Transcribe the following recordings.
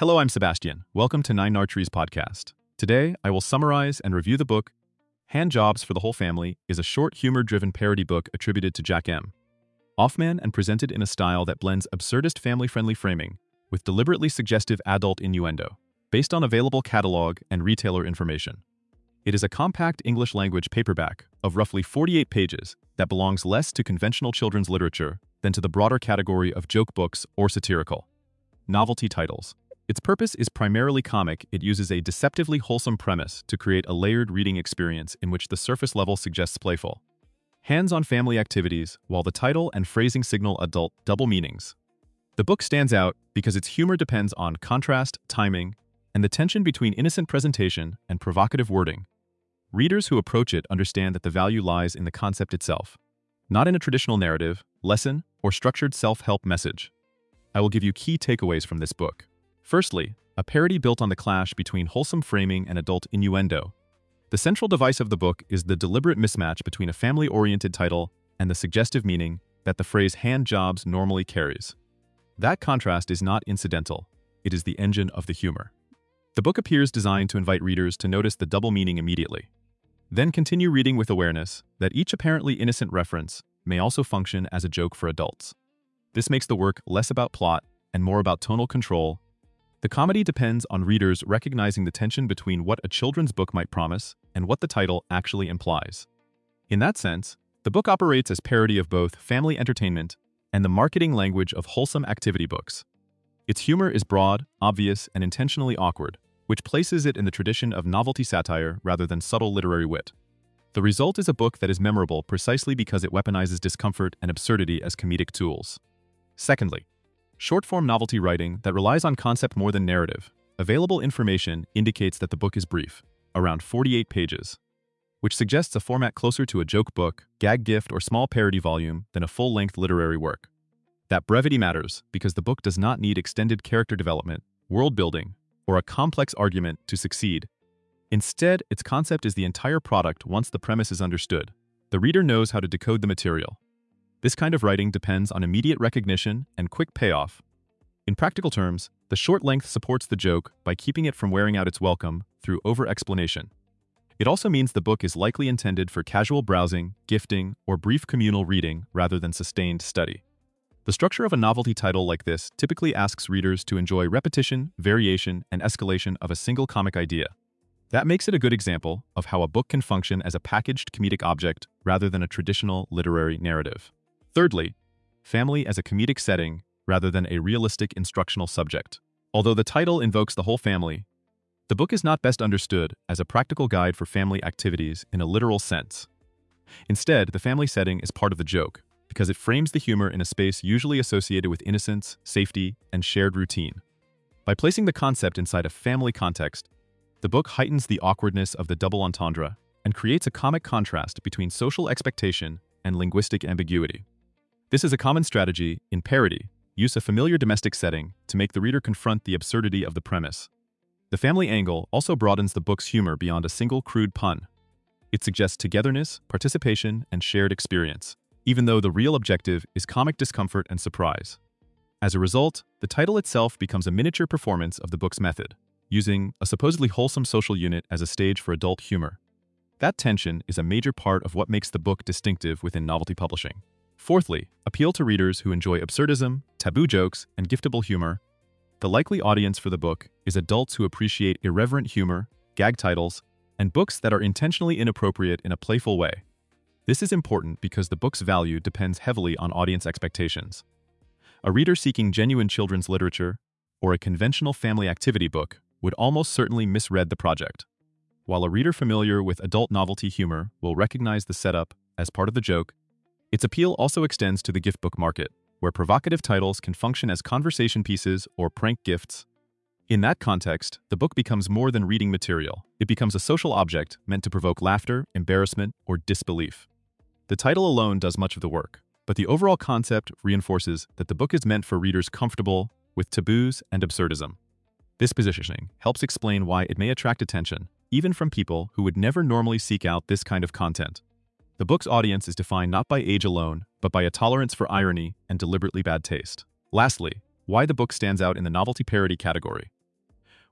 Hello, I'm Sebastian. Welcome to Nine Archery's podcast. Today, I will summarize and review the book Hand Jobs for the Whole Family is a short humor-driven parody book attributed to Jack M. Offman and presented in a style that blends absurdist family-friendly framing with deliberately suggestive adult innuendo, based on available catalog and retailer information. It is a compact English-language paperback of roughly 48 pages that belongs less to conventional children's literature than to the broader category of joke books or satirical novelty titles. Its purpose is primarily comic. It uses a deceptively wholesome premise to create a layered reading experience in which the surface level suggests playful, hands-on family activities, while the title and phrasing signal adult double meanings. The book stands out because its humor depends on contrast, timing, and the tension between innocent presentation and provocative wording. Readers who approach it understand that the value lies in the concept itself, not in a traditional narrative, lesson, or structured self-help message. I will give you key takeaways from this book. Firstly, a parody built on the clash between wholesome framing and adult innuendo. The central device of the book is the deliberate mismatch between a family-oriented title and the suggestive meaning that the phrase hand jobs normally carries. That contrast is not incidental. It is the engine of the humor. The book appears designed to invite readers to notice the double meaning immediately. Then continue reading with awareness that each apparently innocent reference may also function as a joke for adults. This makes the work less about plot and more about tonal control. The comedy depends on readers recognizing the tension between what a children's book might promise and what the title actually implies. In that sense, the book operates as parody of both family entertainment and the marketing language of wholesome activity books. Its humor is broad, obvious, and intentionally awkward, which places it in the tradition of novelty satire rather than subtle literary wit. The result is a book that is memorable precisely because it weaponizes discomfort and absurdity as comedic tools. Secondly, short-form novelty writing that relies on concept more than narrative. Available information indicates that the book is brief, around 48 pages, which suggests a format closer to a joke book, gag gift, or small parody volume than a full-length literary work. That brevity matters because the book does not need extended character development, world building, or a complex argument to succeed. Instead, its concept is the entire product once the premise is understood. The reader knows how to decode the material. This kind of writing depends on immediate recognition and quick payoff. In practical terms, the short length supports the joke by keeping it from wearing out its welcome through over-explanation. It also means the book is likely intended for casual browsing, gifting, or brief communal reading rather than sustained study. The structure of a novelty title like this typically asks readers to enjoy repetition, variation, and escalation of a single comic idea. That makes it a good example of how a book can function as a packaged comedic object rather than a traditional literary narrative. Thirdly, family as a comedic setting rather than a realistic instructional subject. Although the title invokes the whole family, the book is not best understood as a practical guide for family activities in a literal sense. Instead, the family setting is part of the joke, because it frames the humor in a space usually associated with innocence, safety, and shared routine. By placing the concept inside a family context, the book heightens the awkwardness of the double entendre and creates a comic contrast between social expectation and linguistic ambiguity. This is a common strategy in parody. Use a familiar domestic setting to make the reader confront the absurdity of the premise. The family angle also broadens the book's humor beyond a single crude pun. It suggests togetherness, participation, and shared experience, even though the real objective is comic discomfort and surprise. As a result, the title itself becomes a miniature performance of the book's method, using a supposedly wholesome social unit as a stage for adult humor. That tension is a major part of what makes the book distinctive within novelty publishing. Fourthly, appeal to readers who enjoy absurdism, taboo jokes, and giftable humor. The likely audience for the book is adults who appreciate irreverent humor, gag titles, and books that are intentionally inappropriate in a playful way. This is important because the book's value depends heavily on audience expectations. A reader seeking genuine children's literature or a conventional family activity book would almost certainly misread the project, while a reader familiar with adult novelty humor will recognize the setup as part of the joke. Its appeal also extends to the gift book market, where provocative titles can function as conversation pieces or prank gifts. In that context, the book becomes more than reading material. It becomes a social object meant to provoke laughter, embarrassment, or disbelief. The title alone does much of the work, but the overall concept reinforces that the book is meant for readers comfortable with taboos and absurdism. This positioning helps explain why it may attract attention, even from people who would never normally seek out this kind of content. The book's audience is defined not by age alone, but by a tolerance for irony and deliberately bad taste. Lastly, why the book stands out in the novelty parody category.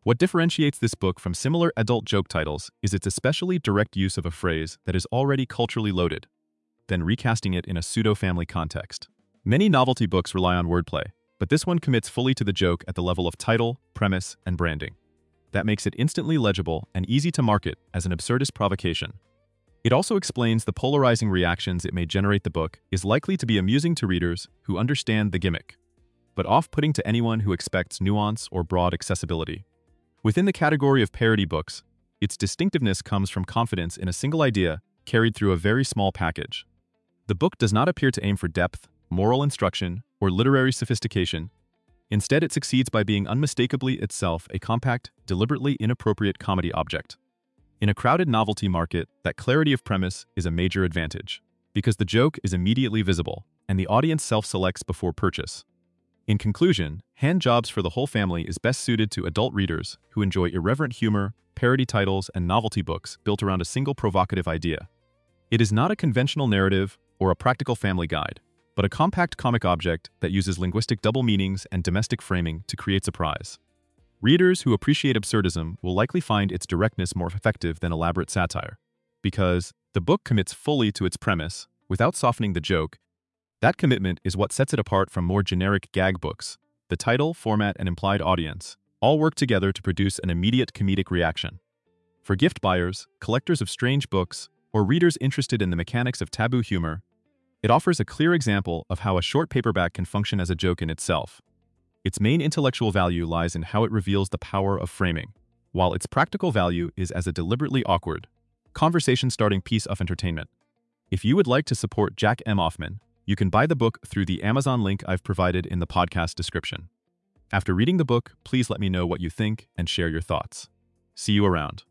What differentiates this book from similar adult joke titles is its especially direct use of a phrase that is already culturally loaded, then recasting it in a pseudo-family context. Many novelty books rely on wordplay, but this one commits fully to the joke at the level of title, premise, and branding. That makes it instantly legible and easy to market as an absurdist provocation. It also explains the polarizing reactions it may generate. The book is likely to be amusing to readers who understand the gimmick, but off-putting to anyone who expects nuance or broad accessibility. Within the category of parody books, its distinctiveness comes from confidence in a single idea carried through a very small package. The book does not appear to aim for depth, moral instruction, or literary sophistication. Instead, it succeeds by being unmistakably itself a compact, deliberately inappropriate comedy object. In a crowded novelty market, that clarity of premise is a major advantage, because the joke is immediately visible, and the audience self-selects before purchase. In conclusion, Handjobs for the Whole Family is best suited to adult readers who enjoy irreverent humor, parody titles, and novelty books built around a single provocative idea. It is not a conventional narrative or a practical family guide, but a compact comic object that uses linguistic double meanings and domestic framing to create surprise. Readers who appreciate absurdism will likely find its directness more effective than elaborate satire, because the book commits fully to its premise without softening the joke. That commitment is what sets it apart from more generic gag books. The title, format, and implied audience all work together to produce an immediate comedic reaction. For gift buyers, collectors of strange books, or readers interested in the mechanics of taboo humor, it offers a clear example of how a short paperback can function as a joke in itself. Its main intellectual value lies in how it reveals the power of framing, while its practical value is as a deliberately awkward, conversation-starting piece of entertainment. If you would like to support Jack M. Offman, you can buy the book through the Amazon link I've provided in the podcast description. After reading the book, please let me know what you think and share your thoughts. See you around.